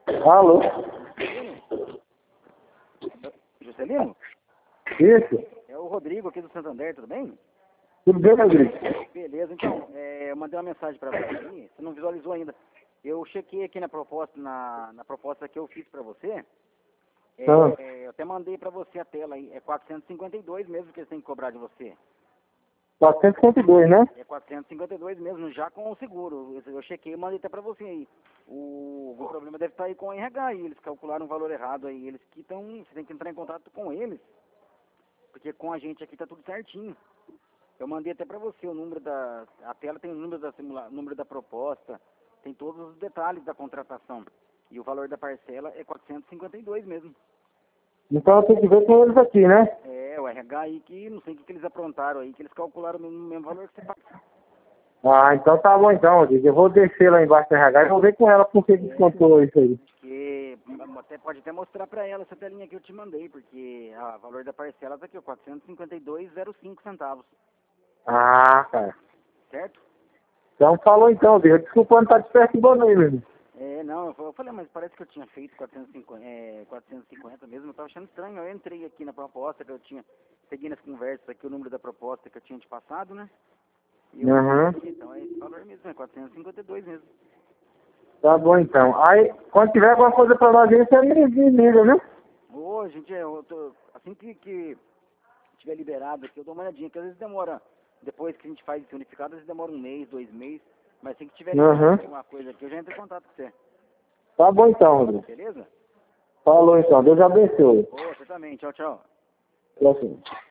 Alô? Juscelino? Isso? É o Rodrigo aqui do Santander, tudo bem? Tudo bem, Rodrigo? Beleza, então, eu mandei uma mensagem para você aí, você não visualizou ainda. Eu chequei aqui na proposta, na proposta que eu fiz para você, eu até mandei para você a tela aí, é 452 mesmo que eles têm que cobrar de você. 452, né? É 452 mesmo, já com o seguro. Eu chequei e mandei até para você aí. O problema deve estar aí com o RH aí, eles calcularam um valor errado aí, eles que estão, você tem que entrar em contato com eles, porque com a gente aqui tá tudo certinho. Eu mandei até para você o número a tela tem o número número da proposta, tem todos os detalhes da contratação. E o valor da parcela é 452 mesmo. Então eu tenho que ver com eles aqui, né? É, o RH aí que não sei o que eles aprontaram aí, que eles calcularam o mesmo valor que você paga. Ah, então tá bom então, Rodrigo. Eu vou descer lá embaixo da RH e vou ver com ela por que descontou isso aí. Porque pode até mostrar para ela essa telinha que eu te mandei, porque o valor da parcela tá aqui, ó, 452,05 centavos. Ah, cara. Certo? Então falou então, Rodrigo. Desculpa não tá te perturbando aí, meu irmão. Não, eu falei, mas parece que eu tinha feito 450 mesmo, eu tava achando estranho. Eu entrei aqui na proposta que eu tinha, peguei nas conversas aqui o número da proposta que eu tinha te passado, né? E eu então é esse valor mesmo, é 452 mesmo. Tá bom então. Aí, quando tiver alguma coisa pra nós aí, você me liga, né? Ô, gente, assim que tiver liberado aqui, eu dou uma olhadinha, que às vezes demora, depois que a gente faz esse unificado, às vezes demora 1 mês, 2 meses, mas assim que tiver liberado alguma coisa aqui, eu já entro em contato com você. Tá bom então, Rodrigo. Beleza? Falou então. Deus abençoe. Ô, você também. Tchau, tchau. Tchau, sim.